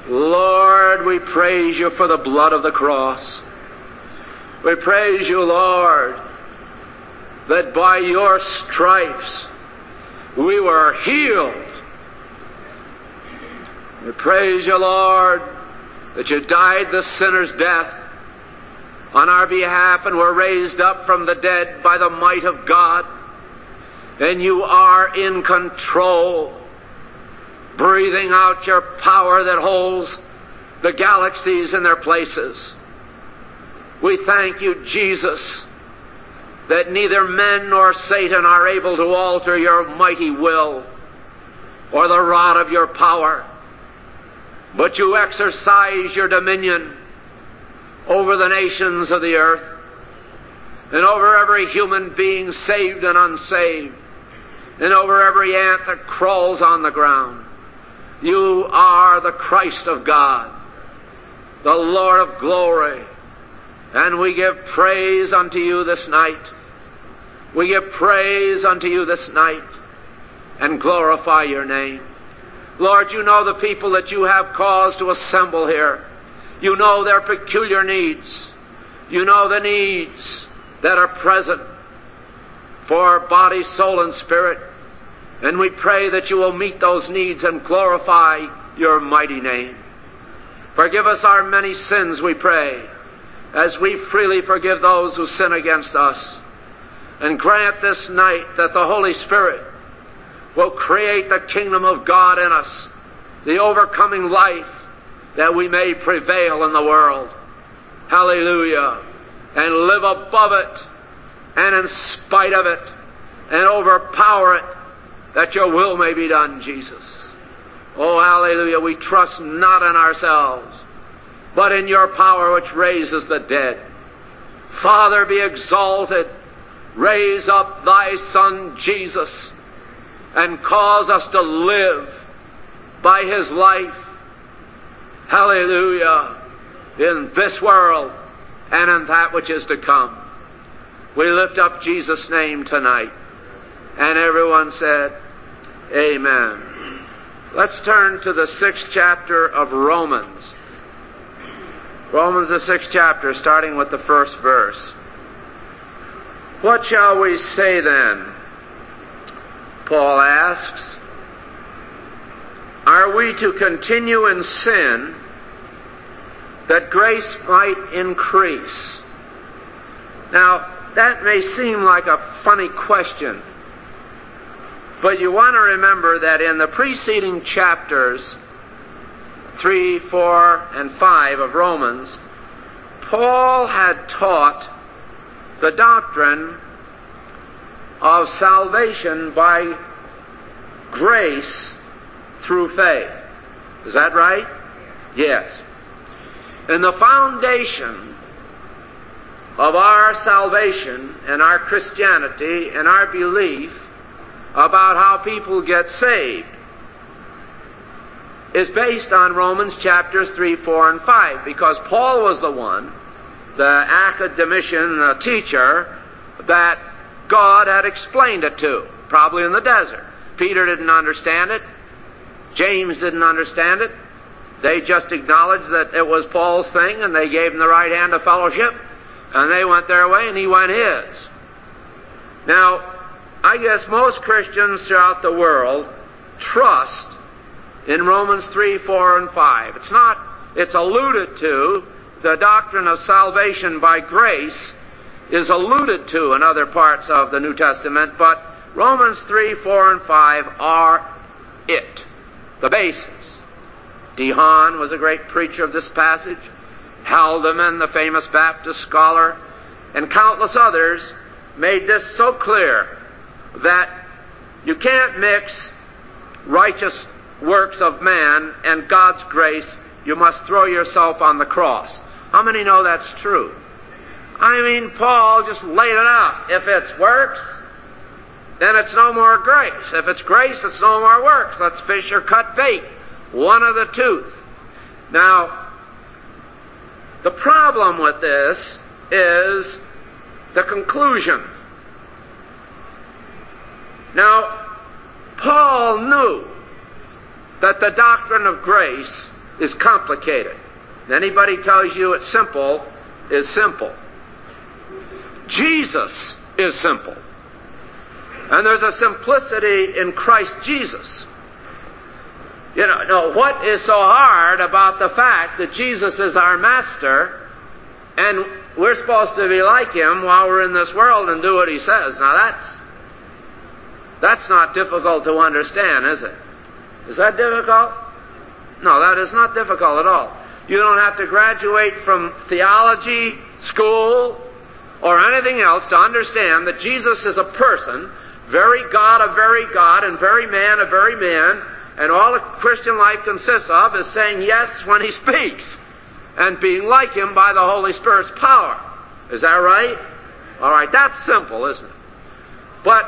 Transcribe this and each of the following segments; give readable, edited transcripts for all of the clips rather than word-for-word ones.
Lord, we praise you for the blood of the cross. We praise you, Lord, that by your stripes we were healed. We praise you, Lord, that you died the sinner's death on our behalf and were raised up from the dead by the might of God. And you are in control, breathing out your power that holds the galaxies in their places. We thank you, Jesus, that neither men nor Satan are able to alter your mighty will or the rod of your power, but you exercise your dominion over the nations of the earth and over every human being, saved and unsaved, and over every ant that crawls on the ground. You are the Christ of God, the Lord of glory, and we give praise unto you this night. We give praise unto you this night and glorify your name. Lord, you know the people that you have caused to assemble here. You know their peculiar needs. You know the needs that are present for body, soul, and spirit. And we pray that you will meet those needs and glorify your mighty name. Forgive us our many sins, we pray, as we freely forgive those who sin against us. And grant this night that the Holy Spirit will create the kingdom of God in us, the overcoming life, that we may prevail in the world. Hallelujah. And live above it and in spite of it and overpower it, that your will may be done, Jesus. Oh, hallelujah. We trust not in ourselves, but in your power which raises the dead. Father, be exalted. Raise up thy Son, Jesus, and cause us to live by his life. Hallelujah. In this world and in that which is to come. We lift up Jesus' name tonight. And everyone said, amen. Let's turn to the 6th chapter of Romans. Romans, the 6th chapter, starting with the 1st verse. What shall we say then? Paul asks. Are we to continue in sin that grace might increase? Now, that may seem like a funny question, but you want to remember that in the preceding chapters, 3, 4, and 5 of Romans, Paul had taught the doctrine of salvation by grace through faith. Is that right? Yes. And the foundation of our salvation and our Christianity and our belief about how people get saved is based on Romans chapters 3, 4, and 5, because Paul was the one, the academician, the teacher, that God had explained it to, probably in the desert. Peter didn't understand it. James didn't understand it. They just acknowledged that it was Paul's thing, and they gave him the right hand of fellowship, and they went their way, and he went his. Now, I guess most Christians throughout the world trust in Romans 3, 4, and 5. It's alluded to. The doctrine of salvation by grace is alluded to in other parts of the New Testament, but Romans 3, 4, and 5 are it, the basis. D. Hahn was a great preacher of this passage. Haldeman, the famous Baptist scholar, and countless others made this so clear that you can't mix righteous works of man and God's grace. You must throw yourself on the cross. How many know that's true? I mean, Paul just laid it out. If it's works, then it's no more grace. If it's grace, it's no more works. Let's fish or cut bait. One of the two. Now, the problem with this is the conclusion. Now, Paul knew that the doctrine of grace is complicated. Anybody tells you it's simple is simple. Jesus is simple. And there's a simplicity in Christ Jesus. You know, what is so hard about the fact that Jesus is our master and we're supposed to be like him while we're in this world and do what he says? Now that's not difficult to understand, is it? Is that difficult? No, that is not difficult at all. You don't have to graduate from theology school or anything else to understand that Jesus is a person, very God of very God, and very man of very man, and all the Christian life consists of is saying yes when he speaks, and being like him by the Holy Spirit's power. Is that right? All right, that's simple, isn't it? But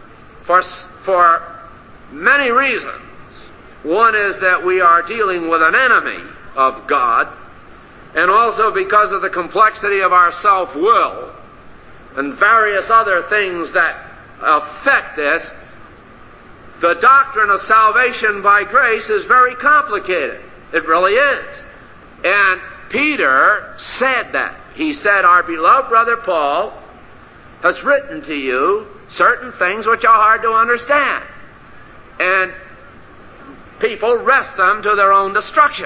for many reasons, one is that we are dealing with an enemy of God, and also because of the complexity of our self-will and various other things that affect this, the doctrine of salvation by grace is very complicated. It really is. And Peter said that. He said, our beloved brother Paul has written to you certain things which are hard to understand. And people wrest them to their own destruction.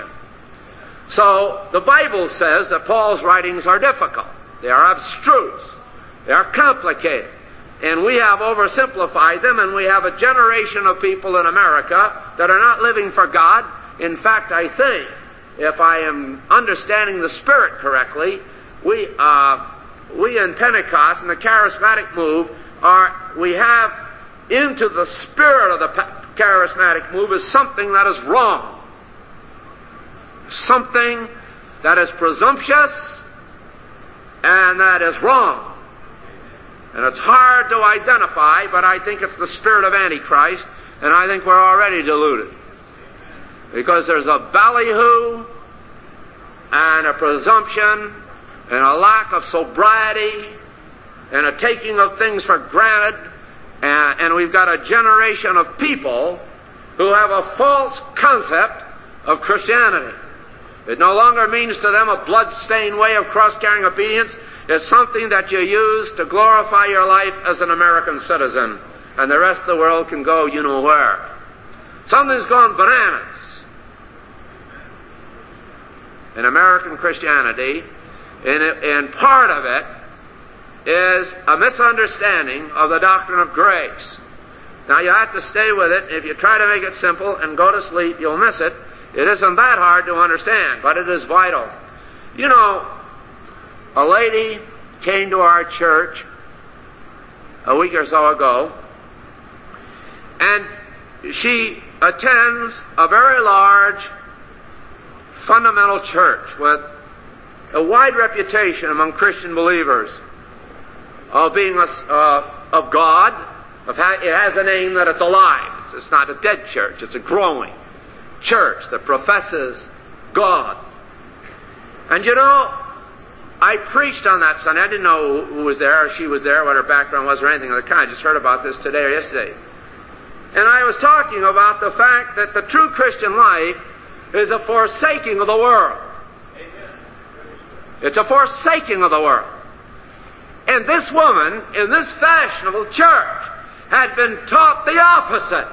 So the Bible says that Paul's writings are difficult. They are abstruse. They are complicated. And we have oversimplified them, and we have a generation of people in America that are not living for God. In fact, I think, if I am understanding the Spirit correctly, we in Pentecost and the charismatic move we have into the spirit of the charismatic move is something that is wrong. Something that is presumptuous and that is wrong. And it's hard to identify, but I think it's the spirit of Antichrist, and I think we're already deluded. Because there's a ballyhoo and a presumption and a lack of sobriety and a taking of things for granted, and we've got a generation of people who have a false concept of Christianity. It no longer means to them a blood-stained way of cross-carrying obedience. It's something that you use to glorify your life as an American citizen, and the rest of the world can go you know where. Something's gone bananas in American Christianity, and part of it is a misunderstanding of the doctrine of grace. Now, you have to stay with it. If you try to make it simple and go to sleep, you'll miss it. It isn't that hard to understand, but it is vital. You know, a lady came to our church a week or so ago, and she attends a very large fundamental church with a wide reputation among Christian believers of being of God. It has a name that it's alive. It's not a dead church. It's a growing church that professes God. And you know, I preached on that Sunday. I didn't know who was there or she was there, what her background was or anything of the kind. I just heard about this today or yesterday. And I was talking about the fact that the true Christian life is a forsaking of the world. It's a forsaking of the world. And this woman in this fashionable church had been taught the opposite.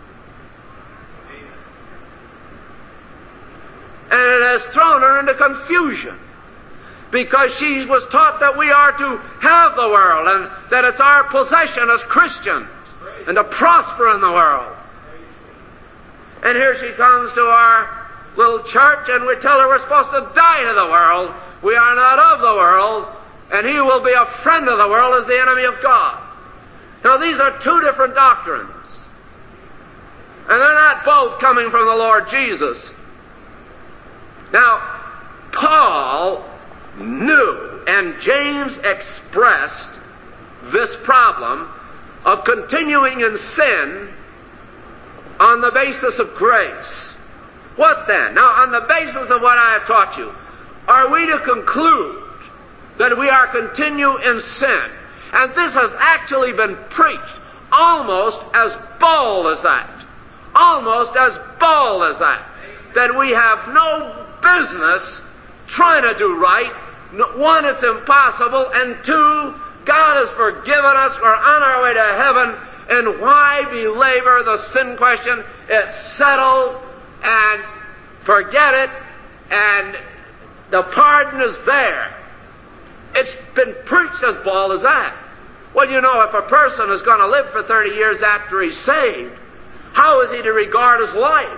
And it has thrown her into confusion, because she was taught that we are to have the world and that it's our possession as Christians and to prosper in the world. And here she comes to our little church and we tell her we're supposed to die to the world. We are not of the world, and he will be a friend of the world as the enemy of God. Now, these are two different doctrines, and they're not both coming from the Lord Jesus. Now, Paul knew, and James expressed this problem of continuing in sin on the basis of grace. What then? Now, on the basis of what I have taught you, are we to conclude that we are continue in sin? And this has actually been preached almost as bold as that. Almost as bold as that. that we have no business trying to do right. One, it's impossible, and two, God has forgiven us. We're on our way to heaven, and why belabor the sin question? It's settled, and forget it, and the pardon is there. It's been preached as bald as that. Well, you know, if a person is going to live for 30 years after he's saved, how is he to regard his life?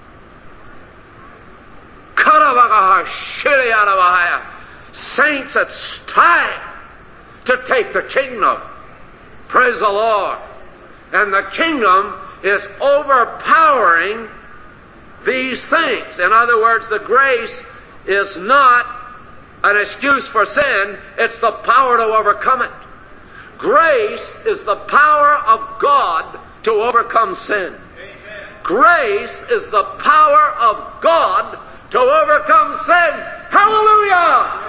Saints, it's time to take the kingdom. Praise the Lord. And the kingdom is overpowering these things. In other words, the grace is not an excuse for sin, it's the power to overcome it. Grace is the power of God to overcome sin. Amen. Grace is the power of God to overcome sin. Hallelujah!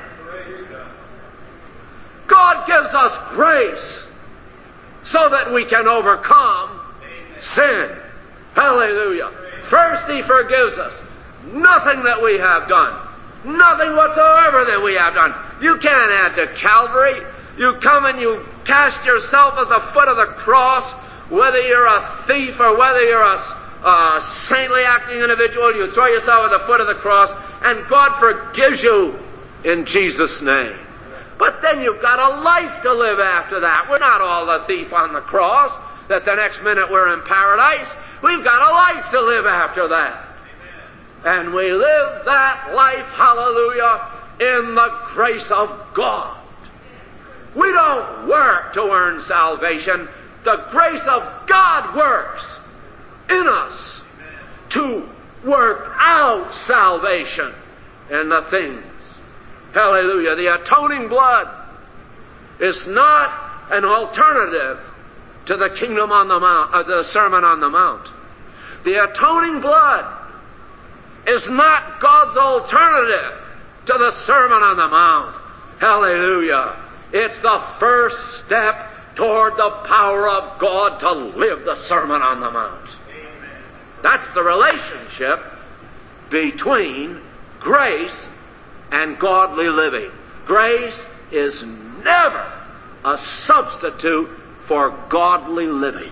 God gives us grace so that we can overcome sin. Hallelujah. First, He forgives us. Nothing that we have done. Nothing whatsoever that we have done. You can't add to Calvary. You come and you cast yourself at the foot of the cross, whether you're a thief or whether you're a saintly acting individual, you throw yourself at the foot of the cross, and God forgives you in Jesus' name. But then you've got a life to live after that. We're not all the thief on the cross, that the next minute we're in paradise. We've got a life to live after that. And we live that life, hallelujah, in the grace of God. We don't work to earn salvation. The grace of God works in us to work out salvation in the things. Hallelujah. The atoning blood is not an alternative to the kingdom on the mount, the Sermon on the Mount. The atoning blood is not God's alternative to the Sermon on the Mount. Hallelujah. It's the first step toward the power of God to live the Sermon on the Mount. Amen. That's the relationship between grace and godly living. Grace is never a substitute for godly living.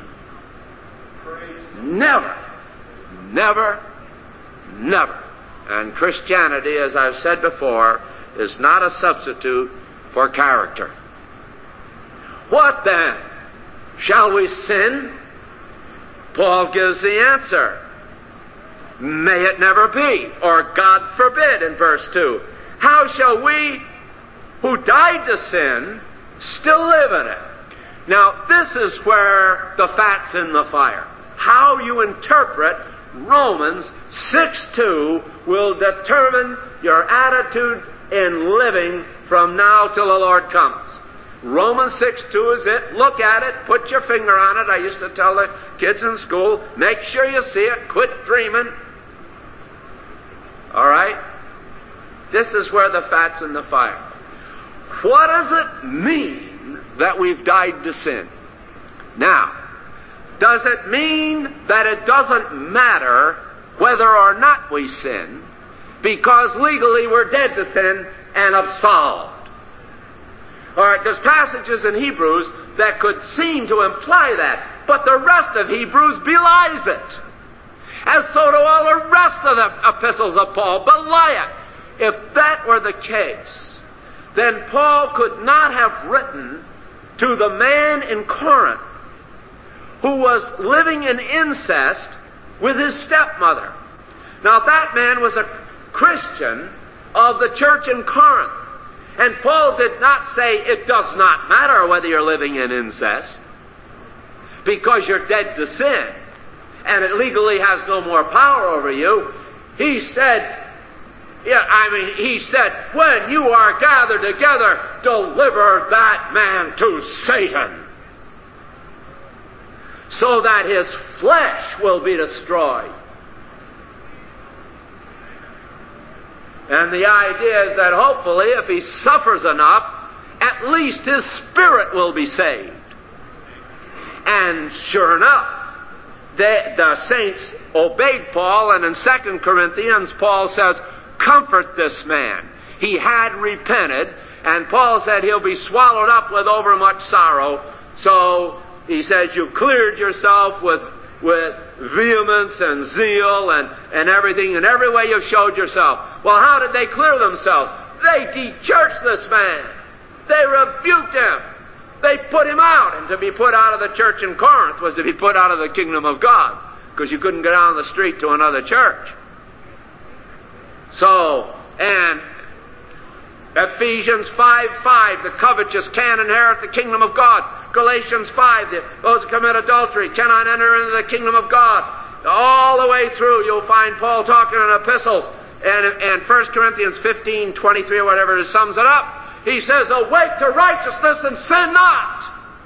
Never. Never. Never. And Christianity, as I've said before, is not a substitute for character. What then? Shall we sin? Paul gives the answer. May it never be, or God forbid in verse 2. How shall we who died to sin still live in it? Now, this is where the fat's in the fire. How you interpret Romans 6:2 will determine your attitude in living from now till the Lord comes. Romans 6:2 is it. Look at it. Put your finger on it. I used to tell the kids in school, make sure you see it. Quit dreaming. All right? This is where the fat's in the fire. What does it mean that we've died to sin? Now, does it mean that it doesn't matter whether or not we sin, because legally we're dead to sin and absolved? All right, there's passages in Hebrews that could seem to imply that, but the rest of Hebrews belies it. And so do all the rest of the epistles of Paul belie it. If that were the case, then Paul could not have written to the man in Corinth who was living in incest with his stepmother. Now, that man was a Christian of the church in Corinth. And Paul did not say it does not matter whether you're living in incest, because you're dead to sin and it legally has no more power over you. He said, when you are gathered together, deliver that man to Satan, so that his flesh will be destroyed. And the idea is that hopefully, if he suffers enough, at least his spirit will be saved. And sure enough, the saints obeyed Paul, and in 2 Corinthians, Paul says, comfort this man. He had repented, and Paul said he'll be swallowed up with overmuch sorrow. So he says you cleared yourself with vehemence and zeal and everything, in every way you've showed yourself. Well, how did they clear themselves? They de-churched this man. They rebuked him. They put him out. And to be put out of the church in Corinth was to be put out of the kingdom of God, because you couldn't get on the street to another church. So, and Ephesians 5:5, the covetous can't inherit the kingdom of God. Galatians 5, those who commit adultery cannot enter into the kingdom of God. All the way through, you'll find Paul talking in epistles. And 1 Corinthians 15:23 or whatever, it sums it up. He says, awake to righteousness and sin not.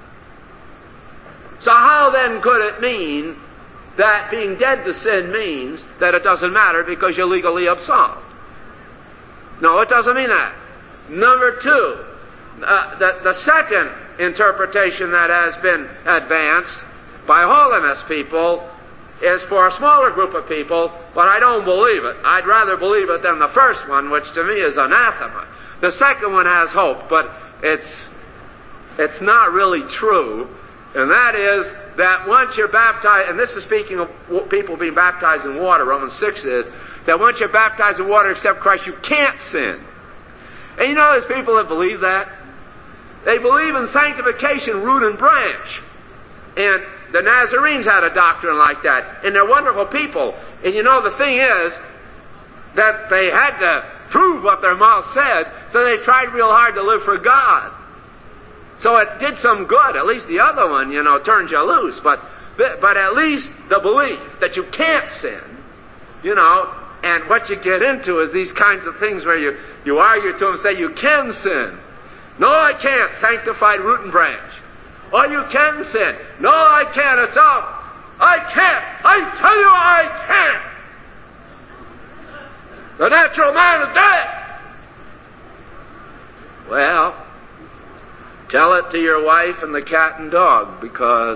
So how then could it mean that being dead to sin means that it doesn't matter because you're legally absolved? No, it doesn't mean that. Number two, the second interpretation that has been advanced by holiness people is for a smaller group of people, but I don't believe it. I'd rather believe it than the first one, which to me is anathema. The second one has hope, but it's not really true, and that is that once you're baptized, and this is speaking of people being baptized in water, Romans 6 is, that once you're baptized in water, accept Christ, you can't sin. And you know there's people that believe that? They believe in sanctification, root and branch. And the Nazarenes had a doctrine like that. And they're wonderful people. And you know the thing is that they had to prove what their mouth said, so they tried real hard to live for God. So it did some good. At least the other one, turns you loose. But at least the belief that you can't sin, and what you get into is these kinds of things where you argue to them and say, you can sin. No, I can't. Sanctified root and branch. Oh, you can sin. No, I can't. It's out. I can't. I tell you I can't. The natural man is dead. Well, tell it to your wife and the cat and dog, because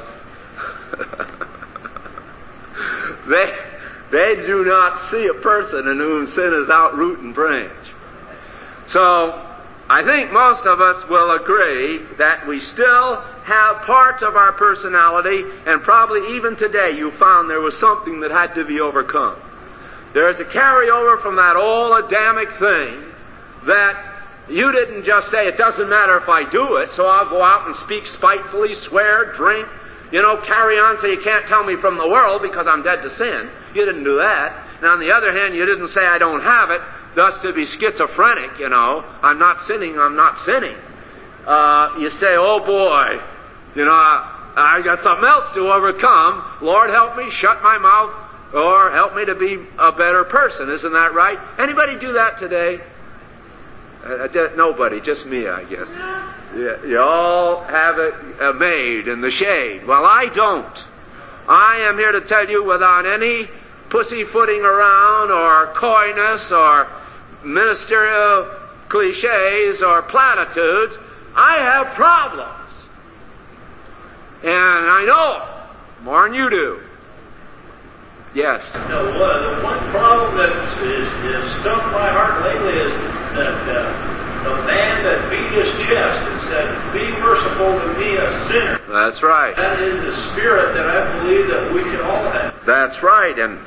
they do not see a person in whom sin is out root and branch. So, I think most of us will agree that we still have parts of our personality, and probably even today you found there was something that had to be overcome. There is a carryover from that old Adamic thing that you didn't just say, it doesn't matter if I do it, so I'll go out and speak spitefully, swear, drink, carry on so you can't tell me from the world because I'm dead to sin. You didn't do that. And on the other hand, you didn't say I don't have it, thus to be schizophrenic, I'm not sinning, I'm not sinning. You say, oh boy, I got something else to overcome. Lord, help me shut my mouth, or help me to be a better person. Isn't that right? Anybody do that today? Nobody, just me, I guess. You all have it made in the shade. Well, I don't. I am here to tell you, without any pussyfooting around or coyness or ministerial cliches or platitudes, I have problems. And I know more than you do. Yes. The one problem that is stuck my heart lately is that the man that beat his chest and said, be merciful to me, a sinner. That's right. That is the spirit that I believe that we should all have. That's right. And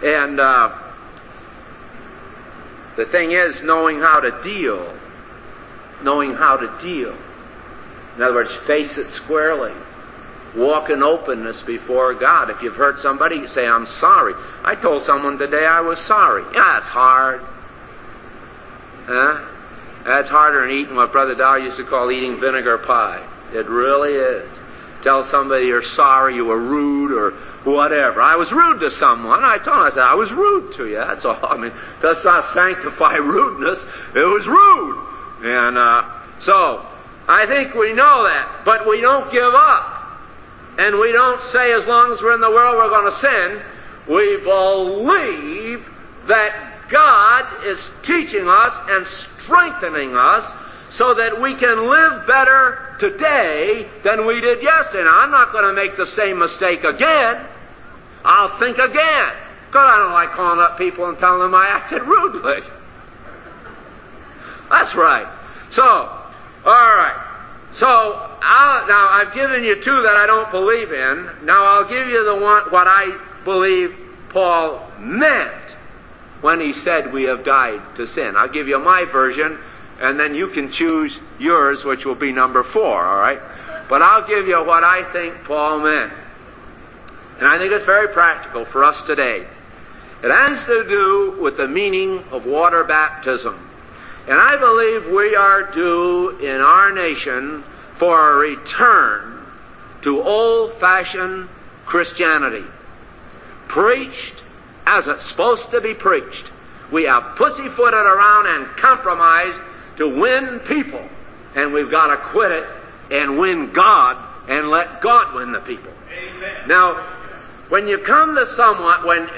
the thing is knowing how to deal. Knowing how to deal. In other words, face it squarely. Walk in openness before God. If you've hurt somebody, you say, I'm sorry. I told someone today I was sorry. Yeah, it's hard. Huh? That's harder than eating what Brother Dow used to call eating vinegar pie. It really is. Tell somebody you're sorry, you were rude, or whatever. I was rude to someone. I told him, I said, I was rude to you. That's all. I mean, that's not sanctify rudeness. It was rude. And so, I think we know that. But we don't give up. And we don't say, as long as we're in the world, we're going to sin. We believe that God is teaching us and strengthening us so that we can live better today than we did yesterday. Now, I'm not going to make the same mistake again. I'll think again. Because I don't like calling up people and telling them I acted rudely. That's right. So, all right. So, now I've given you two that I don't believe in. Now I'll give you the one, what I believe Paul meant when he said we have died to sin. I'll give you my version, and then you can choose yours, which will be number 4, all right? But I'll give you what I think Paul meant. And I think it's very practical for us today. It has to do with the meaning of water baptism. And I believe we are due in our nation for a return to old-fashioned Christianity. Preached as it's supposed to be preached. We have pussyfooted around and compromised to win people. And we've got to quit it and win God and let God win the people. Amen. Now, when you come to someone,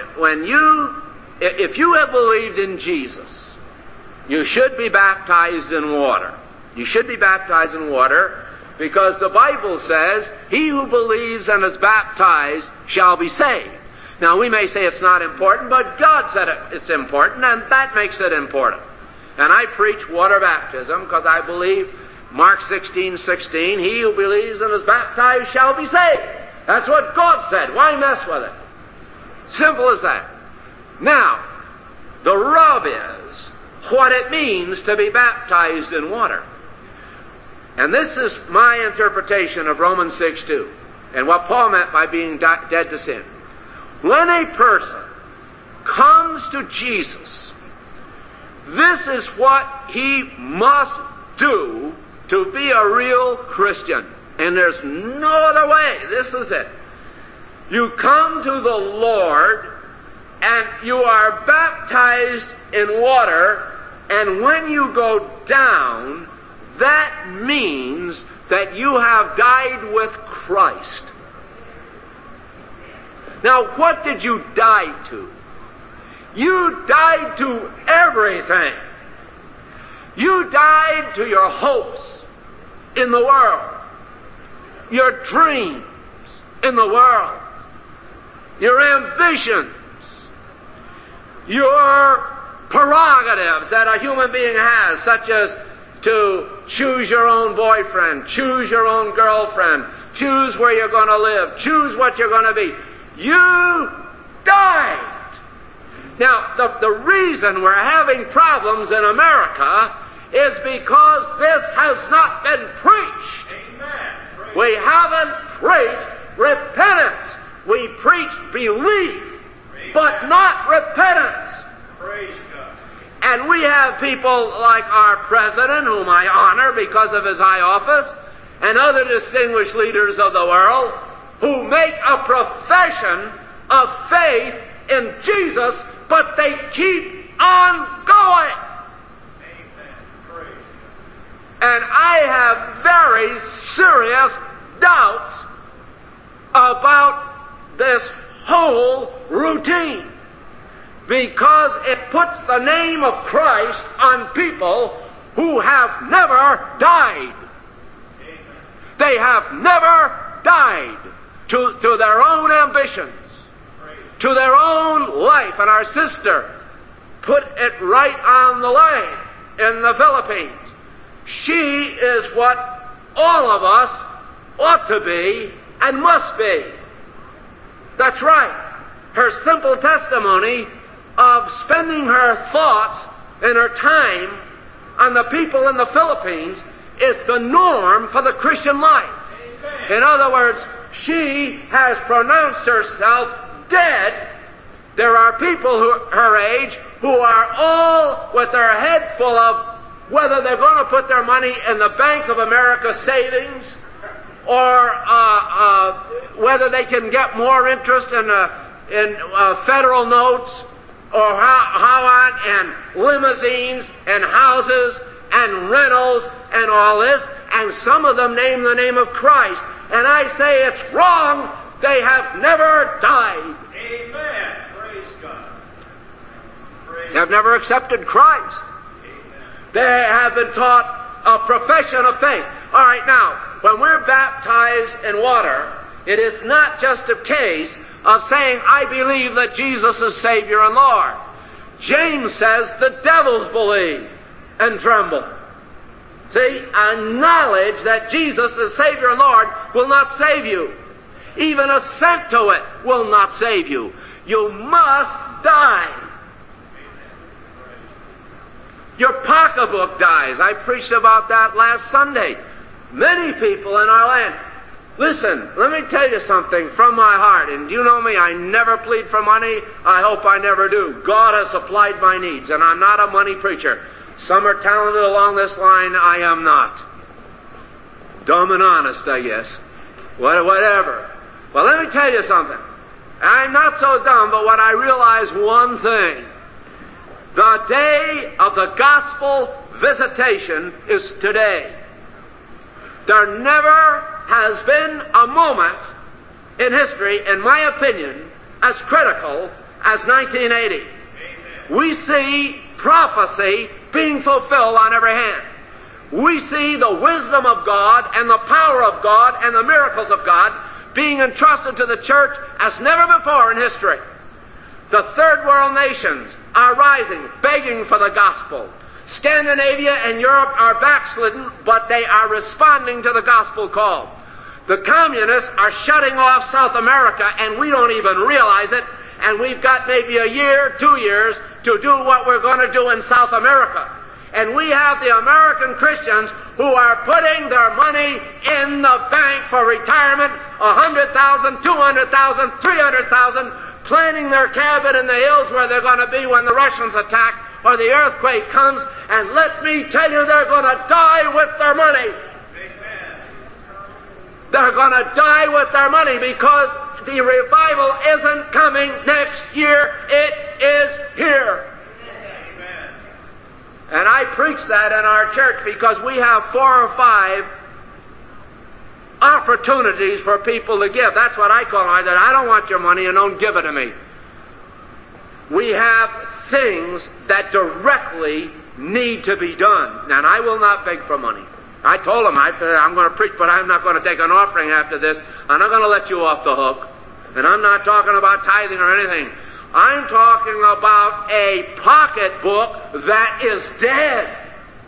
if you have believed in Jesus, you should be baptized in water. You should be baptized in water because the Bible says, he who believes and is baptized shall be saved. Now, we may say it's not important, but God said it's important, and that makes it important. And I preach water baptism because I believe Mark 16:16, he who believes and is baptized shall be saved. That's what God said. Why mess with it? Simple as that. Now, the rub is what it means to be baptized in water. And this is my interpretation of Romans 6:2 and what Paul meant by being dead to sin. When a person comes to Jesus, this is what he must do to be a real Christian. And there's no other way. This is it. You come to the Lord and you are baptized in water, and when you go down, that means that you have died with Christ. Now, what did you die to? You died to everything. You died to your hopes in the world, your dreams in the world, your ambitions, your prerogatives that a human being has, such as to choose your own boyfriend, choose your own girlfriend, choose where you're going to live, choose what you're going to be. You died. Now, the reason we're having problems in America is because this has not been preached. Amen. We haven't preached repentance. We preached belief, but not repentance. Praise God. And we have people like our president, whom I honor because of his high office, and other distinguished leaders of the world, who make a profession of faith in Jesus, but they keep on going. Amen. Praise God. And I have very serious doubts about this whole routine, because it puts the name of Christ on people who have never died. Amen. They have never died to their own ambitions, to their own life. And our sister put it right on the line in the Philippines. She is what all of us ought to be and must be. That's right. Her simple testimony of spending her thoughts and her time on the people in the Philippines is the norm for the Christian life. Amen. In other words, she has pronounced herself dead. There are people her age who are all with their head full of whether they're going to put their money in the Bank of America savings or whether they can get more interest in federal notes or how on, and limousines and houses and rentals and all this, and some of them name the name of Christ. And I say it's wrong. They have never died. Amen. Praise God. Praise They have never accepted Christ. Amen. They have been taught a profession of faith. All right, now, when we're baptized in water, it is not just a case of saying, I believe that Jesus is Savior and Lord. James says the devils believe and tremble. See, a knowledge that Jesus is Savior and Lord will not save you. Even assent to it will not save you. You must die. Your pocketbook dies. I preached about that last Sunday. Many people in our land. Listen, let me tell you something from my heart. And you know me, I never plead for money. I hope I never do. God has supplied my needs, and I'm not a money preacher. Some are talented along this line. I am not. Dumb and honest, I guess. Whatever. Well, let me tell you something. I'm not so dumb, but when I realize one thing, the day of the gospel visitation is today. There never has been a moment in history, in my opinion, as critical as 1980. Amen. We see prophecy being fulfilled on every hand. We see the wisdom of God and the power of God and the miracles of God being entrusted to the church as never before in history. The third world nations are rising, begging for the gospel. Scandinavia and Europe are backslidden, but they are responding to the gospel call. The communists are shutting off South America, and we don't even realize it, and we've got maybe a year, 2 years, to do what we're going to do in South America. And we have the American Christians who are putting their money in the bank for retirement, 100,000, 200,000, 300,000, planning their cabin in the hills where they're going to be when the Russians attack or the earthquake comes. And let me tell you, they're going to die with their money. They're going to die with their money because the revival isn't coming next year. It is here. Amen. And I preach that in our church because we have 4 or 5 opportunities for people to give. That's what I call them. I said, I don't want your money and don't give it to me. We have things that directly need to be done. And I will not beg for money. I told them, I'm going to preach, but I'm not going to take an offering after this. I'm not going to let you off the hook. And I'm not talking about tithing or anything. I'm talking about a pocketbook that is dead.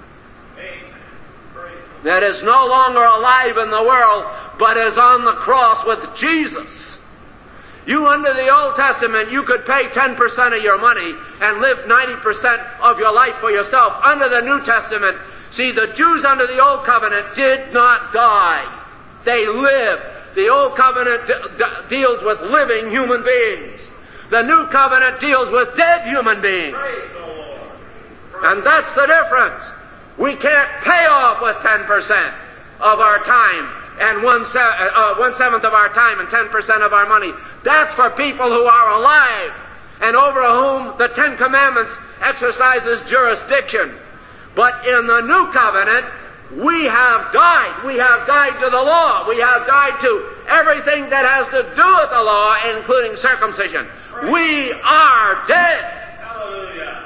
That is no longer alive in the world, but is on the cross with Jesus. You, under the Old Testament, you could pay 10% of your money and live 90% of your life for yourself. Under the New Testament, see, the Jews under the Old Covenant did not die. They lived. The Old Covenant deals with living human beings. The New Covenant deals with dead human beings. And that's the difference. We can't pay off with 10% of our time and 1/7 of our time and 10% of our money. That's for people who are alive and over whom the 10 Commandments exercises jurisdiction. But in the New Covenant, we have died. We have died to the law. We have died to everything that has to do with the law, including circumcision. Right. We are dead. Hallelujah.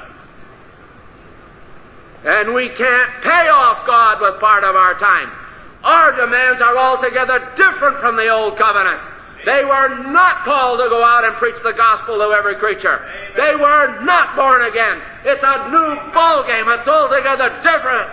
And we can't pay off God with part of our time. Our demands are altogether different from the Old Covenant. They were not called to go out and preach the gospel to every creature. Amen. They were not born again. It's a new ball game. It's altogether different.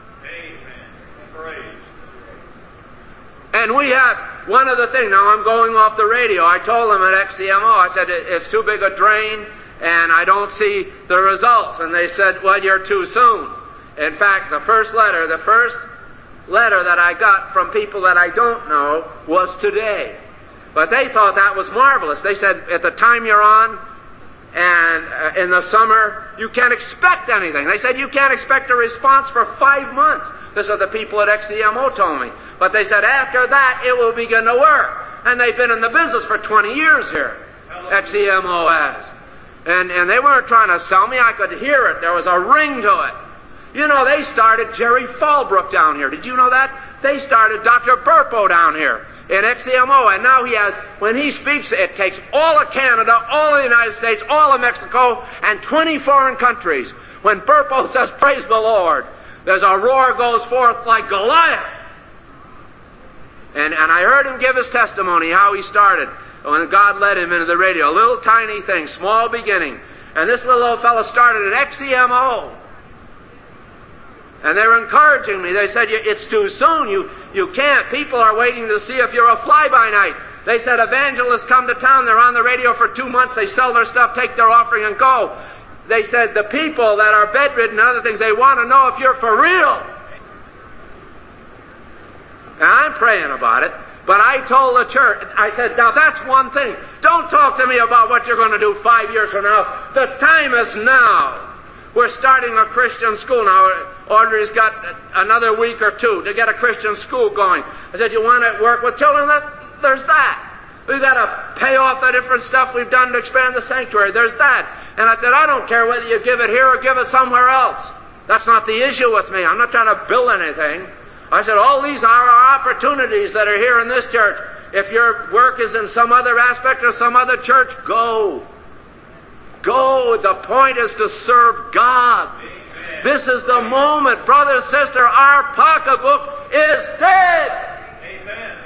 Amen. And we have one other thing. Now I'm going off the radio. I told them at XCMO, I said, it's too big a drain and I don't see the results. And they said, well, you're too soon. In fact, the first letter that I got from people that I don't know was today. But they thought that was marvelous. They said, at the time you're on, and in the summer, you can't expect anything. They said, you can't expect a response for 5 months. This is what the people at XCMO told me. But they said, after that, it will begin to work. And they've been in the business for 20 years here. XCMO has. And they weren't trying to sell me. I could hear it. There was a ring to it. You know, they started Jerry Falbrook down here. Did you know that? They started Dr. Burpo down here in XCMO, and now he has, when he speaks, it takes all of Canada, all of the United States, all of Mexico, and 20 foreign countries. When Burpo says, praise the Lord, there's a roar goes forth like Goliath. And I heard him give his testimony, how he started. when God led him into the radio. A little tiny thing, small beginning. And this little old fellow started at XEMO. And they were encouraging me. They said, it's too soon. You can't. People are waiting to see if you're a fly-by-night. They said, evangelists come to town. They're on the radio for 2 months. They sell their stuff, take their offering, and go. They said, the people that are bedridden and other things, they want to know if you're for real. And I'm praying about it. But I told the church, I said, now that's one thing. Don't talk to me about what you're going to do 5 years from now. The time is now. We're starting a Christian school now. Audrey's got another week or two to get a Christian school going. I said, you want to work with children? There's that. We've got to pay off the different stuff we've done to expand the sanctuary. There's that. And I said, I don't care whether you give it here or give it somewhere else. That's not the issue with me. I'm not trying to build anything. I said, all these are our opportunities that are here in this church. If your work is in some other aspect or some other church, go. Go. The point is to serve God. Amen. This is the moment, brother, sister, our pocketbook is dead. Amen.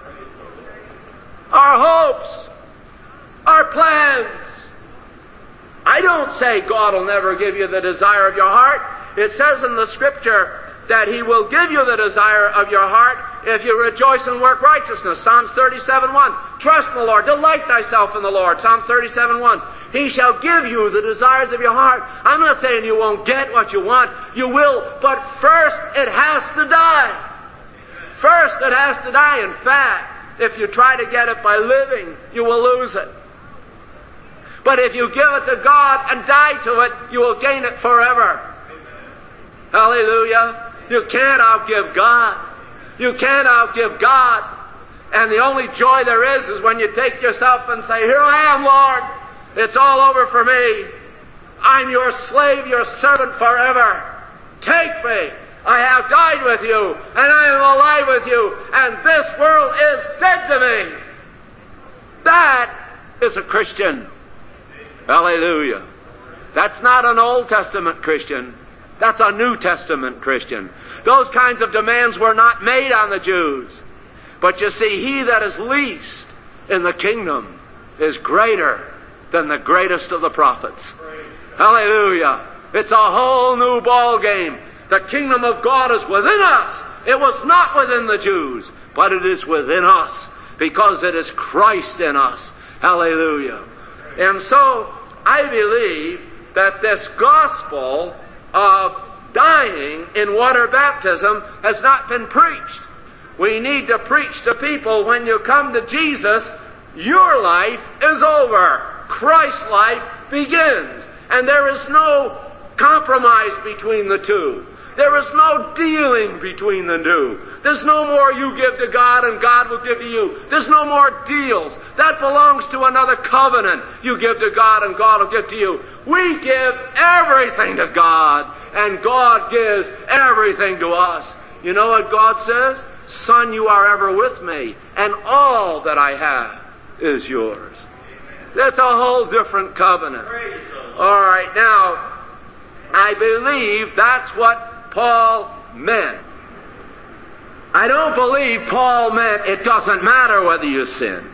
Our hopes, our plans. I don't say God will never give you the desire of your heart. It says in the Scripture that He will give you the desire of your heart if you rejoice and work righteousness. Psalms 37:1. Trust in the Lord. Delight thyself in the Lord. Psalms 37:1. He shall give you the desires of your heart. I'm not saying you won't get what you want. You will. But first it has to die. First it has to die. In fact, if you try to get it by living, you will lose it. But if you give it to God and die to it, you will gain it forever. Hallelujah. You can't outgive God. You can't outgive God. And the only joy there is when you take yourself and say, here I am, Lord. It's all over for me. I'm your slave, your servant forever. Take me. I have died with you, and I am alive with you, and this world is dead to me. That is a Christian. Hallelujah. That's not an Old Testament Christian. That's a New Testament Christian. Those kinds of demands were not made on the Jews. But you see, he that is least in the kingdom is greater than the greatest of the prophets. Hallelujah. It's a whole new ball game. The kingdom of God is within us. It was not within the Jews, but it is within us because it is Christ in us. Hallelujah. And so I believe that this gospel of dying in water baptism has not been preached. We need to preach to people, when you come to Jesus, your life is over. Christ's life begins. And there is no compromise between the two. There is no dealing between the two. There's no more you give to God and God will give to you. There's no more deals. That belongs to another covenant. You give to God and God will give to you. We give everything to God and God gives everything to us. You know what God says? Son, you are ever with me, and all that I have is yours. That's a whole different covenant. All right, now, I believe that's what Paul meant. I don't believe Paul meant it doesn't matter whether you sin.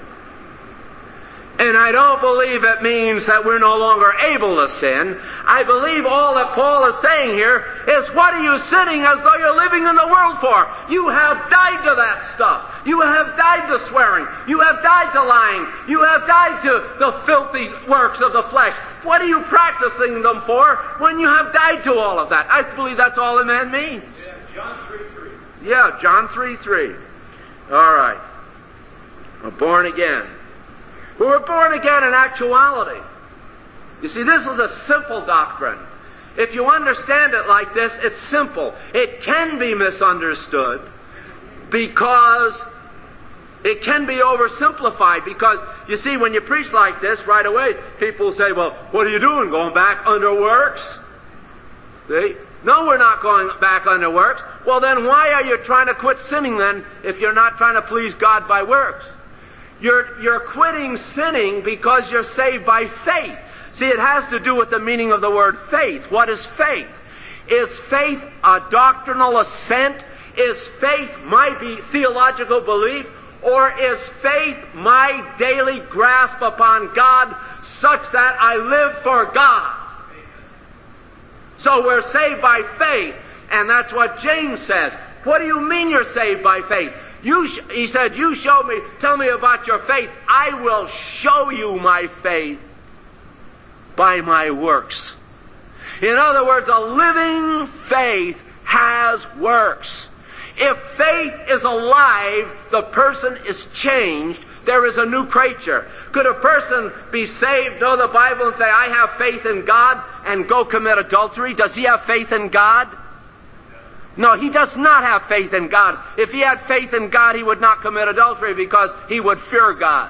And I don't believe it means that we're no longer able to sin. I believe all that Paul is saying here is, what are you sinning as though you're living in the world for? You have died to that stuff. You have died to swearing. You have died to lying. You have died to the filthy works of the flesh. What are you practicing them for when you have died to all of that? I believe that's all the man means. Yeah, John 3:3. Yeah, John 3:3. All right. We're born again. We were born again in actuality. You see, this is a simple doctrine. If you understand it like this, it's simple. It can be misunderstood because it can be oversimplified. Because, you see, when you preach like this, right away, people say, well, what are you doing? Going back under works? See? No, we're not going back under works. Well, then why are you trying to quit sinning then if you're not trying to please God by works? You're quitting sinning because you're saved by faith. See, it has to do with the meaning of the word faith. What is faith? Is faith a doctrinal assent? Is faith my theological belief? Or is faith my daily grasp upon God such that I live for God? So we're saved by faith, and that's what James says. What do you mean you're saved by faith? He said, you show me, tell me about your faith. I will show you my faith by my works. In other words, a living faith has works. If faith is alive, the person is changed. There is a new creature. Could a person be saved, know the Bible, and say, I have faith in God, and go commit adultery? Does he have faith in God? No, he does not have faith in God. If he had faith in God, he would not commit adultery because he would fear God.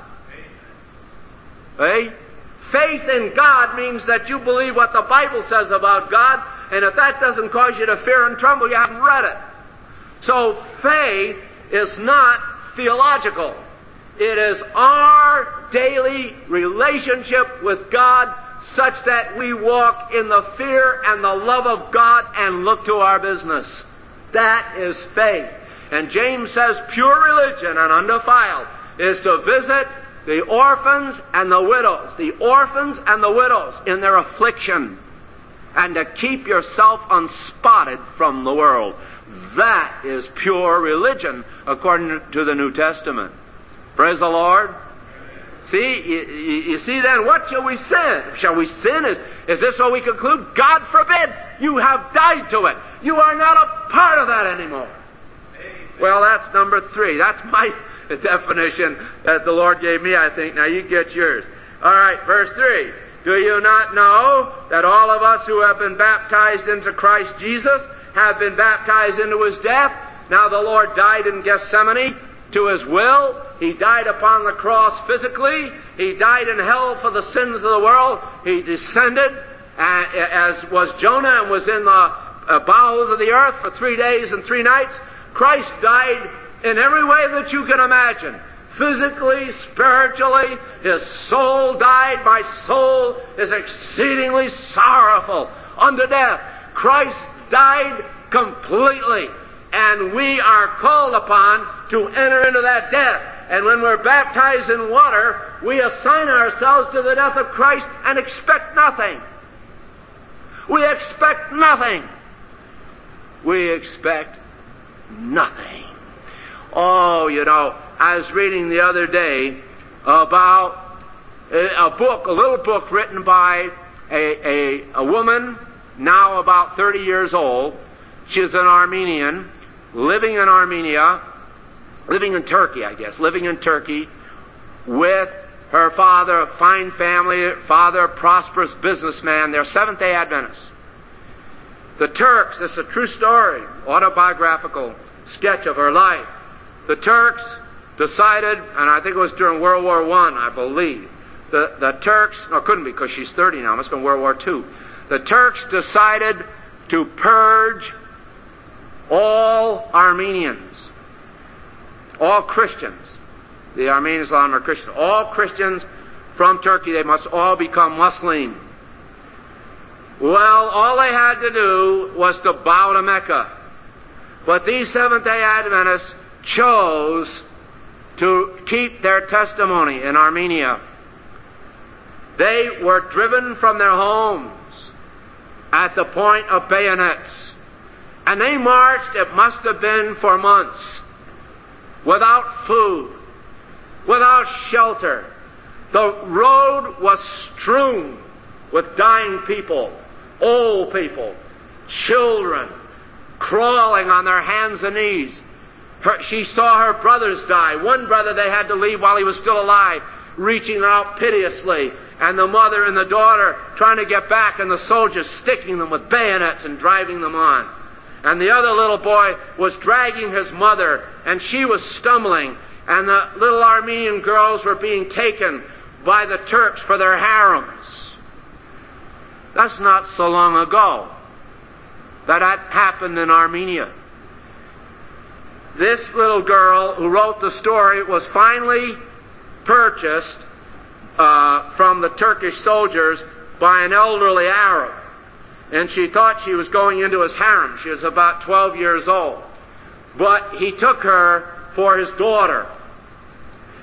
Eh? Faith in God means that you believe what the Bible says about God, and if that doesn't cause you to fear and tremble, you haven't read it. So faith is not theological. It is our daily relationship with God such that we walk in the fear and the love of God and look to our business. That is faith. And James says pure religion and undefiled is to visit the orphans and the widows in their affliction, and to keep yourself unspotted from the world. That is pure religion according to the New Testament. Praise the Lord. See, you see then, what shall we sin? Shall we sin? Is this what we conclude? God forbid! You have died to it. You are not a part of that anymore. Well, that's number 3. That's my definition that the Lord gave me, I think. Now you get yours. All right, verse 3. Do you not know that all of us who have been baptized into Christ Jesus have been baptized into His death? Now the Lord died in Gethsemane to His will. He died upon the cross physically. He died in hell for the sins of the world. He descended, as was Jonah, and was in the bowels of the earth for 3 days and 3 nights. Christ died in every way that you can imagine. Physically, spiritually, His soul died. My soul is exceedingly sorrowful unto death. Christ died completely, and we are called upon to enter into that death. And when we're baptized in water, we assign ourselves to the death of Christ and expect nothing. We expect nothing. We expect nothing. Oh, you know, I was reading the other day about a little book written by a woman now about 30 years old. She's an Armenian, living in Armenia, living in Turkey, I guess, living in Turkey with her father, a fine family, father, a prosperous businessman. They're Seventh-day Adventists. The Turks, this is a true story, autobiographical sketch of her life. The Turks decided, and I think it was during World War I, I believe, the Turks, no, it couldn't be because she's 30 now, it must have been World War II. The Turks decided to purge all Armenians, all Christians. The Armenians are Christians. All Christians from Turkey, they must all become Muslim. Well, all they had to do was to bow to Mecca. But these Seventh-day Adventists chose to keep their testimony in Armenia. They were driven from their homes at the point of bayonets. And they marched, it must have been for months, without food, without shelter. The road was strewn with dying people, old people, children, crawling on their hands and knees. She saw her brothers die. One brother they had to leave while he was still alive, reaching out piteously, and the mother and the daughter trying to get back, and the soldiers sticking them with bayonets and driving them on. And the other little boy was dragging his mother, and she was stumbling, and the little Armenian girls were being taken by the Turks for their harems. That's not so long ago that happened in Armenia. This little girl who wrote the story was finally purchased from the Turkish soldiers by an elderly Arab. And she thought she was going into his harem. She was about 12 years old. But he took her for his daughter.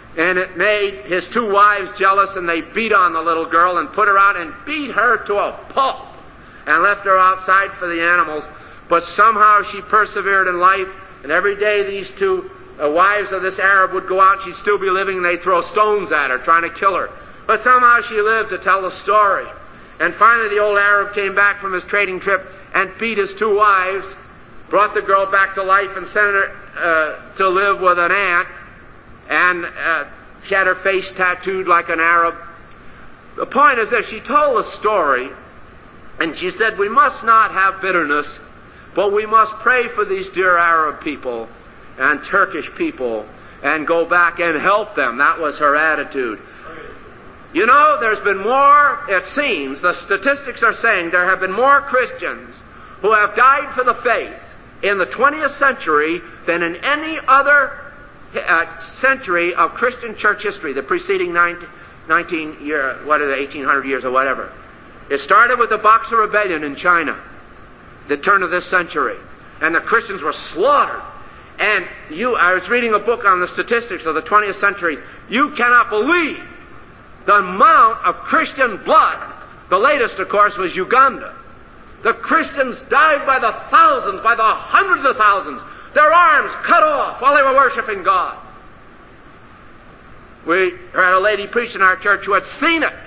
And it made his two wives jealous, and they beat on the little girl and put her out and beat her to a pulp and left her outside for the animals. But somehow she persevered in life, and every day these two wives of this Arab would go out, she'd still be living, and they'd throw stones at her, trying to kill her. But somehow she lived to tell the story. And finally the old Arab came back from his trading trip and beat his two wives, brought the girl back to life, and sent her to live with an aunt. And she had her face tattooed like an Arab. The point is that she told a story, and she said, we must not have bitterness, but we must pray for these dear Arab people and Turkish people and go back and help them. That was her attitude. You know, there's been more, it seems, the statistics are saying there have been more Christians who have died for the faith in the 20th century than in any other century of Christian church history, the preceding 1800 years or whatever. It started with the Boxer Rebellion in China, the turn of this century, and the Christians were slaughtered. And I was reading a book on the statistics of the 20th century. You cannot believe the amount of Christian blood. The latest, of course, was Uganda. The Christians died by the thousands, by the hundreds of thousands, their arms cut off while they were worshiping God. We had a lady preach in our church who had seen it.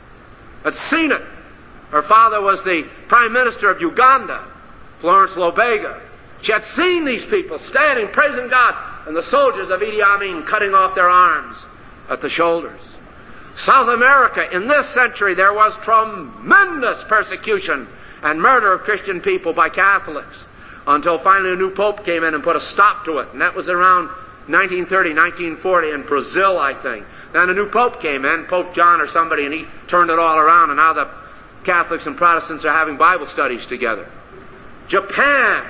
Her father was the Prime Minister of Uganda, Florence Lobega. She had seen these people standing, praising God, and the soldiers of Idi Amin cutting off their arms at the shoulders. South America, in this century, there was tremendous persecution and murder of Christian people by Catholics, until finally a new pope came in and put a stop to it. And that was around 1930, 1940 in Brazil, I think. Then a new pope came in, Pope John or somebody, and he turned it all around, and now the Catholics and Protestants are having Bible studies together. Japan,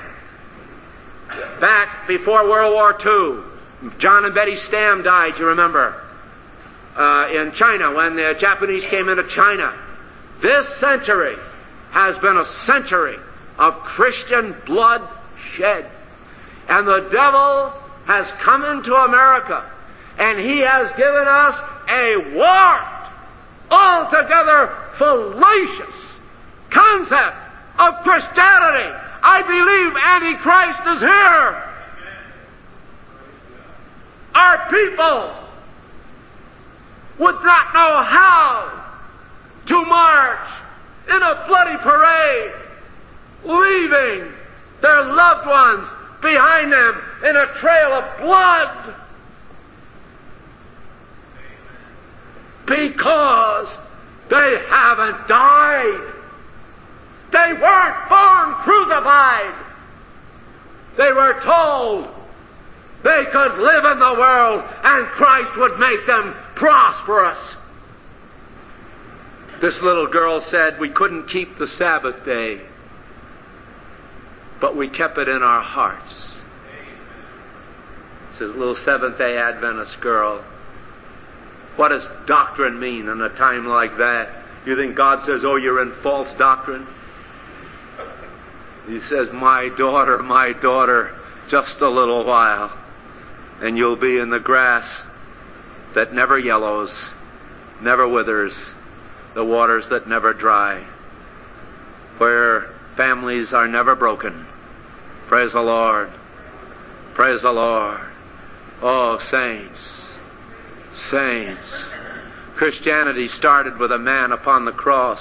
back before World War II, John and Betty Stam died, you remember, in China when the Japanese came into China. This century has been a century of Christian blood shed. And the devil has come into America, and he has given us a warped, altogether fallacious concept of Christianity. I believe Antichrist is here. Our people would not know how to march in a bloody parade, leaving their loved ones behind them in a trail of blood, because they haven't died. They weren't born crucified. They were told they could live in the world and Christ would make them prosperous. This little girl said we couldn't keep the Sabbath day, but we kept it in our hearts. This is a little Seventh-day Adventist girl. What does doctrine mean in a time like that? You think God says, oh, you're in false doctrine? He says, my daughter, just a little while, and you'll be in the grass that never yellows, never withers, the waters that never dry, where families are never broken. Praise the Lord. Praise the Lord. Oh, saints. Christianity started with a man upon the cross.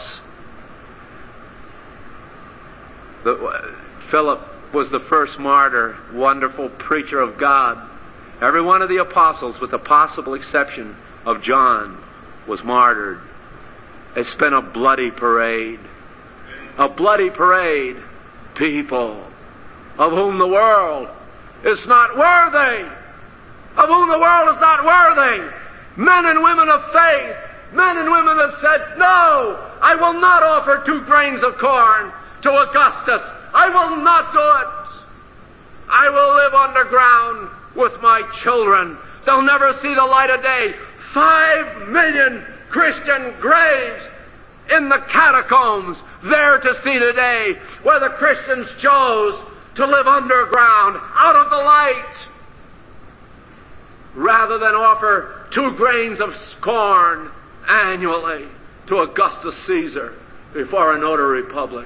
Philip was the first martyr, wonderful preacher of God. Every one of the apostles, with the possible exception of John, was martyred. It's been a bloody parade. A bloody parade. People of whom the world is not worthy. Of whom the world is not worthy. Men and women of faith. Men and women have said, no, I will not offer 2 grains of corn to Augustus. I will not do it. I will live underground with my children. They'll never see the light of day. 5 million Christian graves in the catacombs there to see today, where the Christians chose to live underground, out of the light, rather than offer 2 grains of corn annually to Augustus Caesar before a notary public.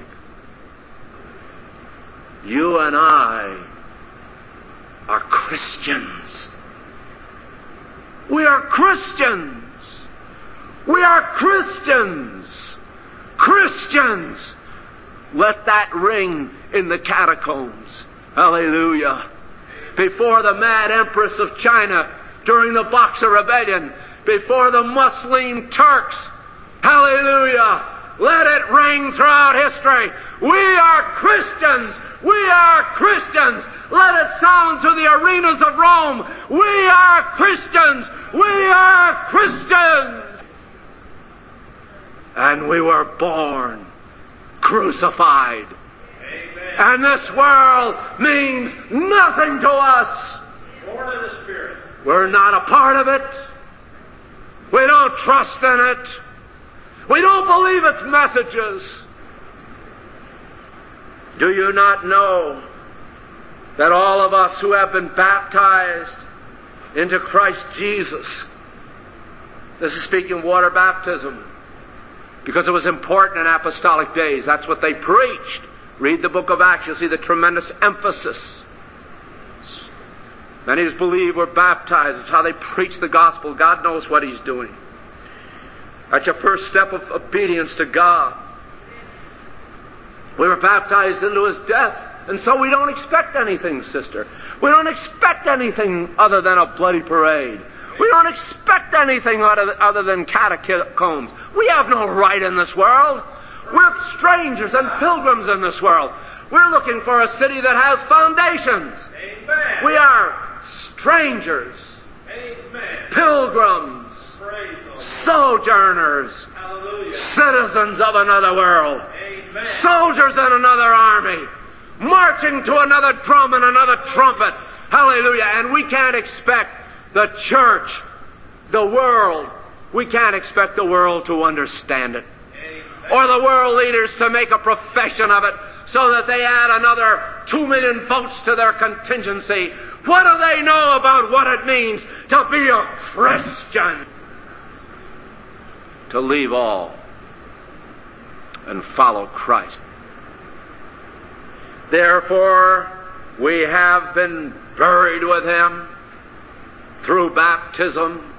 You and I are Christians. We are Christians. We are Christians. Christians. Let that ring in the catacombs. Hallelujah. Before the mad Empress of China during the Boxer Rebellion, before the Muslim Turks. Hallelujah. Let it ring throughout history. We are Christians. We are Christians. Let it sound through the arenas of Rome. We are Christians. We are Christians. And we were born crucified. Amen. And this world means nothing to us. Born of the Spirit. We're not a part of it. We don't trust in it. We don't believe its messages. Do you not know that all of us who have been baptized into Christ Jesus, this is speaking water baptism, because it was important in apostolic days. That's what they preached. Read the book of Acts, you'll see the tremendous emphasis. Many who believe were baptized. It's how they preach the gospel. God knows what He's doing. That's your first step of obedience to God. We were baptized into His death, and so we don't expect anything, sister. We don't expect anything other than a bloody parade. We don't expect anything other than catacombs. We have no right in this world. We're strangers and pilgrims in this world. We're looking for a city that has foundations. Amen. We are strangers, Amen. pilgrims, Praise the Lord. sojourners, Hallelujah. citizens of another world, Amen. soldiers in another army, marching to another drum and another trumpet. Hallelujah. And we can't expect the church, the world, we can't expect the world to understand it. Amen. Or the world leaders to make a profession of it so that they add another 2 million votes to their contingency. What do they know about what it means to be a Christian? To leave all and follow Christ. Therefore, we have been buried with Him through baptism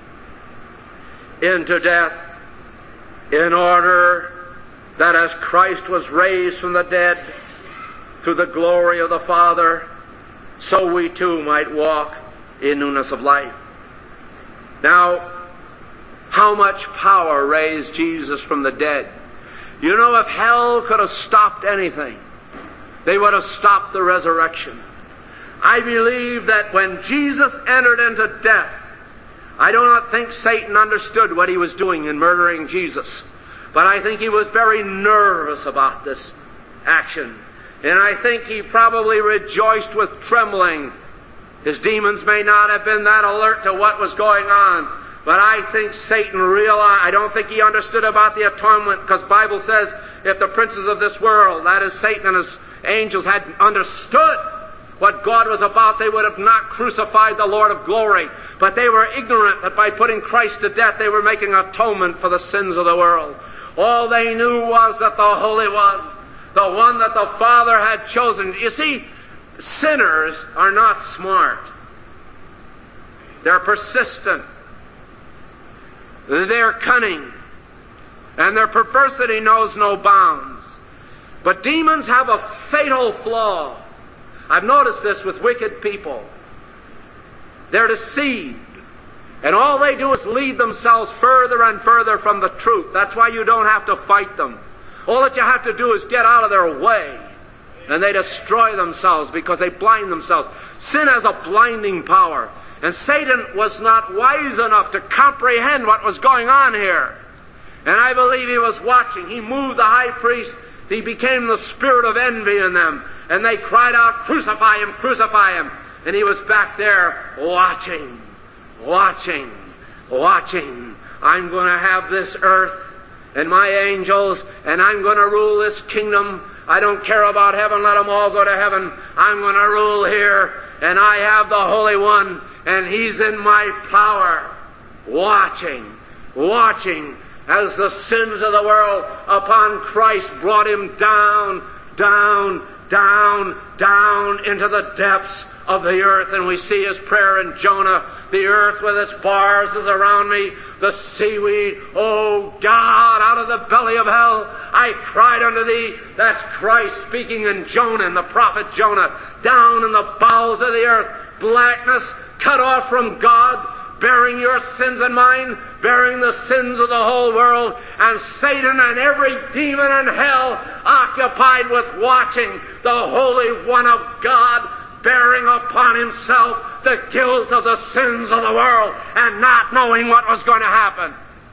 into death, in order that as Christ was raised from the dead through the glory of the Father, so we too might walk in newness of life. Now, how much power raised Jesus from the dead? You know, if hell could have stopped anything, they would have stopped the resurrection. I believe that when Jesus entered into death, I do not think Satan understood what he was doing in murdering Jesus. But I think he was very nervous about this action. And I think he probably rejoiced with trembling. His demons may not have been that alert to what was going on. But I think Satan realized, I don't think he understood about the atonement, because the Bible says if the princes of this world, that is Satan and his angels, had understood what God was about, they would have not crucified the Lord of glory. But they were ignorant that by putting Christ to death, they were making atonement for the sins of the world. All they knew was that the Holy One, the one that the Father had chosen. You see, sinners are not smart. They're persistent. They're cunning. And their perversity knows no bounds. But demons have a fatal flaw. I've noticed this with wicked people. They're deceived. And all they do is lead themselves further and further from the truth. That's why you don't have to fight them. All that you have to do is get out of their way. And they destroy themselves because they blind themselves. Sin has a blinding power. And Satan was not wise enough to comprehend what was going on here. And I believe he was watching. He moved the high priest. He became the spirit of envy in them. And they cried out, "Crucify him, crucify him." And he was back there watching. I'm going to have this earth and my angels, and I'm going to rule this kingdom. I don't care about heaven. Let them all go to heaven. I'm going to rule here, and I have the Holy One, and He's in my power. watching as the sins of the world upon Christ brought him down into the depths of the earth. And we see his prayer in Jonah, the earth with its bars is around me, the seaweed, O God, out of the belly of hell I cried unto thee. That's Christ speaking in Jonah, in the prophet Jonah, down in the bowels of the earth, blackness, cut off from God, bearing your sins and mine, bearing the sins of the whole world, and Satan and every demon in hell occupied with watching the Holy One of God bearing upon himself the guilt of the sins of the world and not knowing what was going to happen.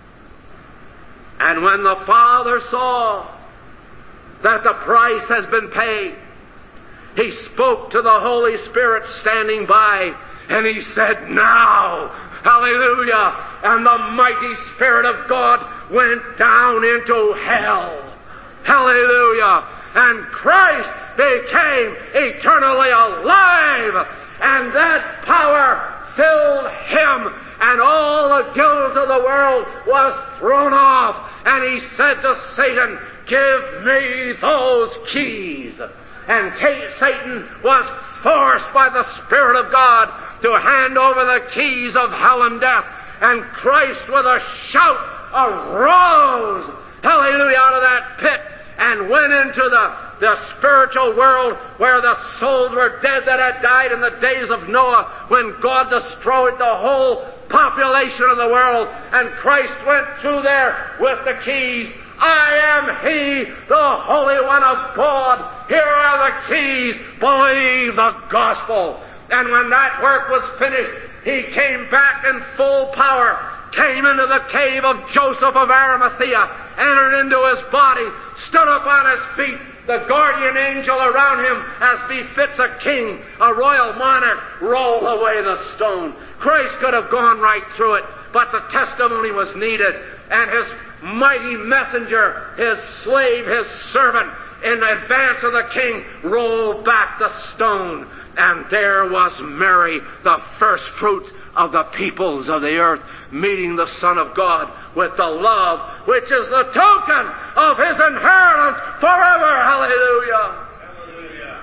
And when the Father saw that the price has been paid, he spoke to the Holy Spirit standing by, and he said, now, hallelujah, and the mighty Spirit of God went down into hell. Hallelujah. And Christ became eternally alive, and that power filled him, and all the guilt of the world was thrown off. And he said to Satan, give me those keys. And Satan was forced by the Spirit of God to hand over the keys of hell and death. And Christ, with a shout, arose, hallelujah, out of that pit and went into the spiritual world where the souls were dead that had died in the days of Noah, when God destroyed the whole population of the world. And Christ went through there with the keys. I am He, the Holy One of God. Here are the keys. Believe the gospel. And when that work was finished, he came back in full power, came into the cave of Joseph of Arimathea, entered into his body, stood up on his feet, the guardian angel around him, as befits a king, a royal monarch, rolled away the stone. Christ could have gone right through it, but the testimony was needed, and his mighty messenger, his slave, his servant, in advance of the king, rolled back the stone, and there was Mary, the first fruits of the peoples of the earth, meeting the Son of God with the love which is the token of his inheritance forever. Hallelujah. Hallelujah.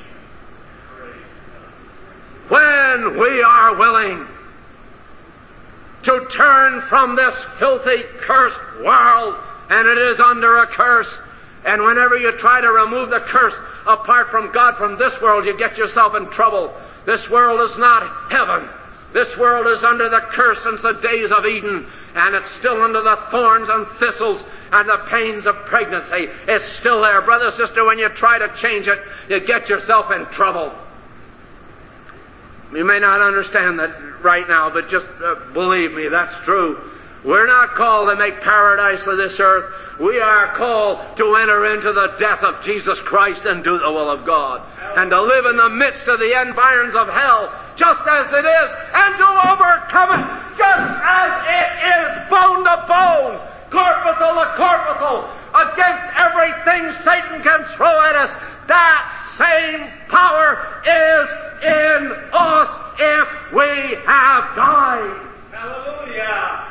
When we are willing to turn from this filthy, cursed world, and it is under a curse, and whenever you try to remove the curse apart from God from this world, you get yourself in trouble. This world is not heaven. This world is under the curse since the days of Eden, and it's still under the thorns and thistles and the pains of pregnancy. It's still there. Brother, sister, when you try to change it, you get yourself in trouble. You may not understand that right now, but just believe me, that's true. We're not called to make paradise of this earth. We are called to enter into the death of Jesus Christ and do the will of God, and to live in the midst of the environs of hell, just as it is, and to overcome it, just as it is, bone to bone, corpuscle to corpuscle, against everything Satan can throw at us. That same power is in us if we have died. Hallelujah.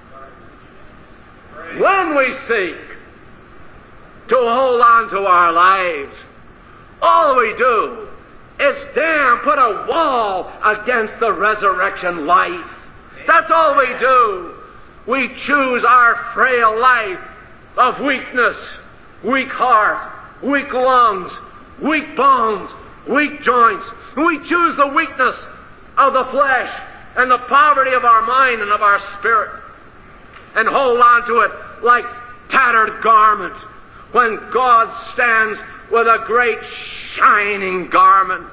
When we seek to hold on to our lives, all we do is put a wall against the resurrection life. That's all we do. We choose our frail life of weakness, weak heart, weak lungs, weak bones, weak joints. We choose the weakness of the flesh and the poverty of our mind and of our spirit, and hold on to it like tattered garment, when God stands with a great shining garment.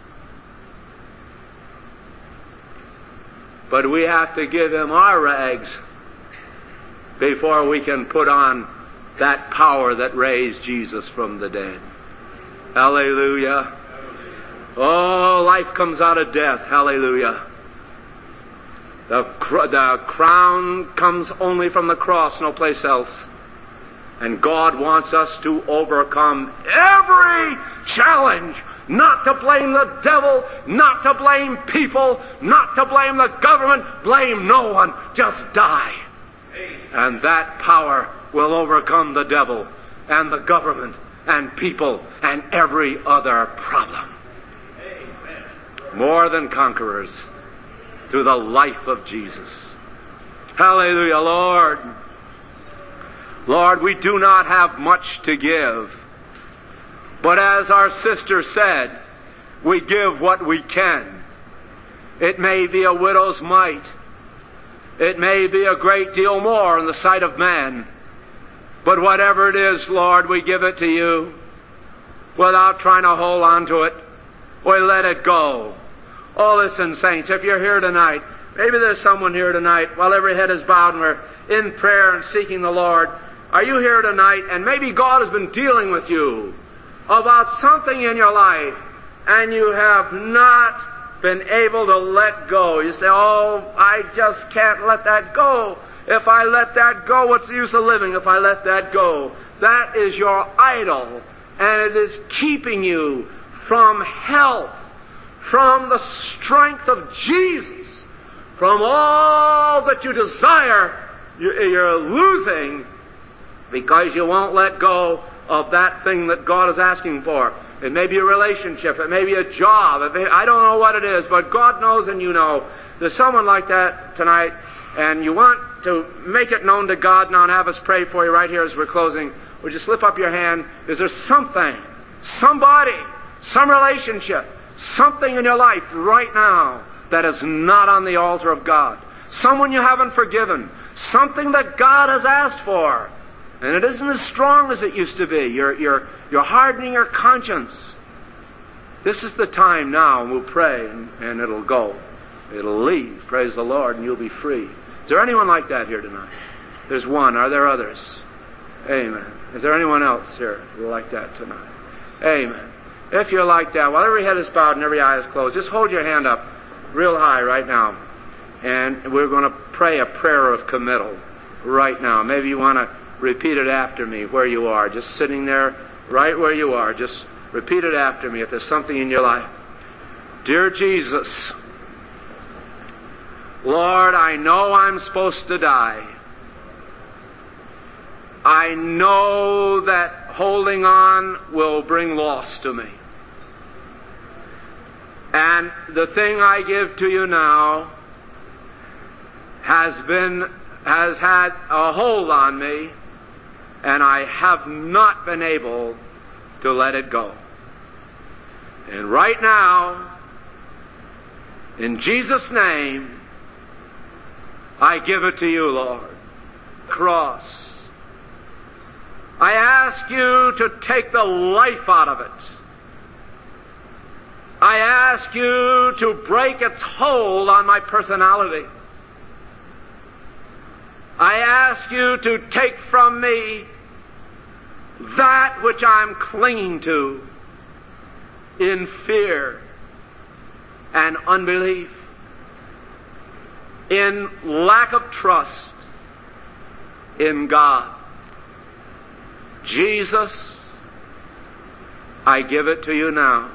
But we have to give him our rags before we can put on that power that raised Jesus from the dead. Hallelujah. Oh, life comes out of death. Hallelujah. The crown comes only from the cross, no place else. And God wants us to overcome every challenge not to blame the devil, not to blame people, not to blame the government. Blame no one. Just die. And that power will overcome the devil and the government and people and every other problem. More than conquerors through the life of Jesus. Hallelujah, Lord. Lord, we do not have much to give. But as our sister said, we give what we can. It may be a widow's mite. It may be a great deal more in the sight of man. But whatever it is, Lord, we give it to you without trying to hold on to it. We let it go. Oh, listen, saints, if you're here tonight, maybe there's someone here tonight while every head is bowed and we're in prayer and seeking the Lord. Are you here tonight and maybe God has been dealing with you about something in your life and you have not been able to let go? You say, oh, I just can't let that go. If I let that go, what's the use of living if I let that go? That is your idol, and it is keeping you from health, from the strength of Jesus, from all that you desire. You're losing because you won't let go of that thing that God is asking for. It may be a relationship. It may be a job. I don't know what it is, but God knows and you know. There's someone like that tonight, and you want to make it known to God now and have us pray for you right here as we're closing. Would you slip up your hand? Is there something, somebody, some relationship, something in your life right now that is not on the altar of God? Someone you haven't forgiven. Something that God has asked for. And it isn't as strong as it used to be. You're hardening your conscience. This is the time now, and we'll pray, and it'll go. It'll leave, praise the Lord, and you'll be free. Is there anyone like that here tonight? There's one. Are there others? Amen. Is there anyone else here like that tonight? Amen. If you're like that, while every head is bowed and every eye is closed, just hold your hand up real high right now. And we're going to pray a prayer of committal right now. Maybe you want to repeat it after me where you are. Just sitting there right where you are. Just repeat it after me if there's something in your life. Dear Jesus, Lord, I know I'm supposed to die. I know that holding on will bring loss to me. And the thing I give to you now has had a hold on me, and I have not been able to let it go. And right now, in Jesus' name, I give it to you, Lord. Cross. I ask you to take the life out of it. I ask you to break its hold on my personality. I ask you to take from me that which I'm clinging to in fear and unbelief, in lack of trust in God. Jesus, I give it to you now.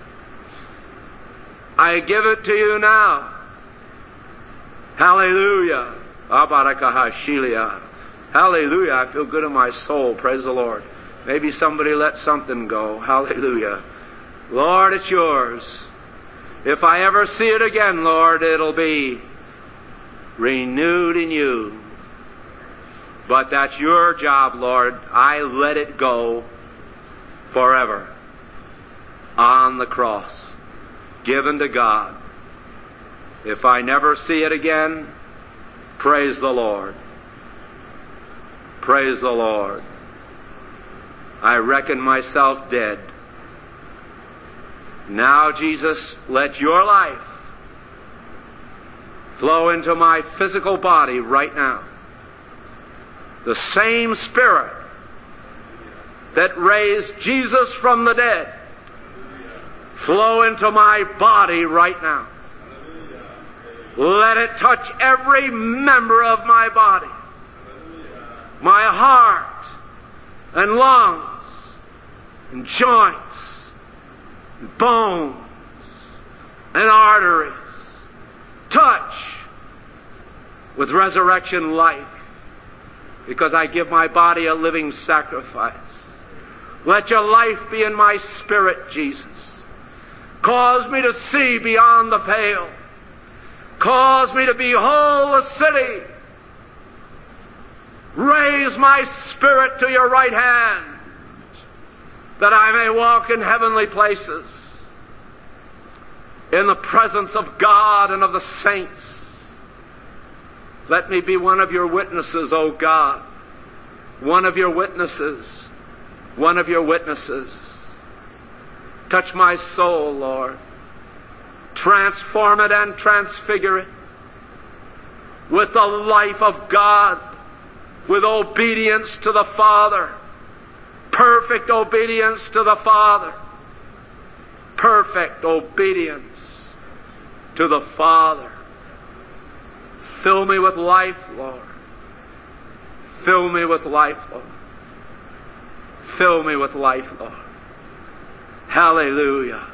I give it to you now. Hallelujah. Hallelujah. I feel good in my soul. Praise the Lord. Maybe somebody let something go. Hallelujah. Lord, it's yours. If I ever see it again, Lord, it'll be renewed in you. But that's your job, Lord. I let it go forever on the cross, given to God. If I never see it again, praise the Lord. Praise the Lord. I reckon myself dead. Now, Jesus, let your life flow into my physical body right now. The same Spirit that raised Jesus from the dead flow into my body right now. Let it touch every member of my body, my heart and lungs and joints bones and arteries touch with resurrection life, because I give my body a living sacrifice. Let your life be in my spirit, Jesus. Cause me to see beyond the pale. Cause me to behold the city. Raise my spirit to your right hand, that I may walk in heavenly places, in the presence of God and of the saints. Let me be one of your witnesses, O God. One of your witnesses. One of your witnesses. Touch my soul, Lord. Transform it and transfigure it with the life of God, with obedience to the Father. Perfect obedience to the Father. Perfect obedience to the Father. Fill me with life, Lord. Fill me with life, Lord. Fill me with life, Lord. Hallelujah.